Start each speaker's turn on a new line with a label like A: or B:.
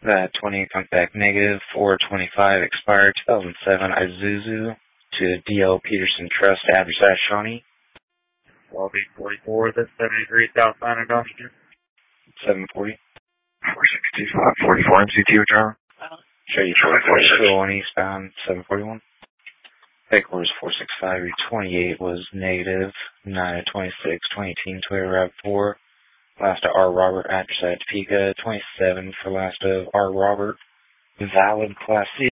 A: That 28 comes back negative. 425 expired 2007 Isuzu to D.L. Peterson Trust, address at Shawnee.
B: 12844, that's 73 South Line of Washington.
A: 740.
C: 462, 544 MCT driver.
A: Show you 441 eastbound 741. Headquarters 465, your 28 was negative. 926, 2018 Toyota RAV4. Last of R. Robert, address at Topeka. 27 for last of R. Robert. Valid Class C.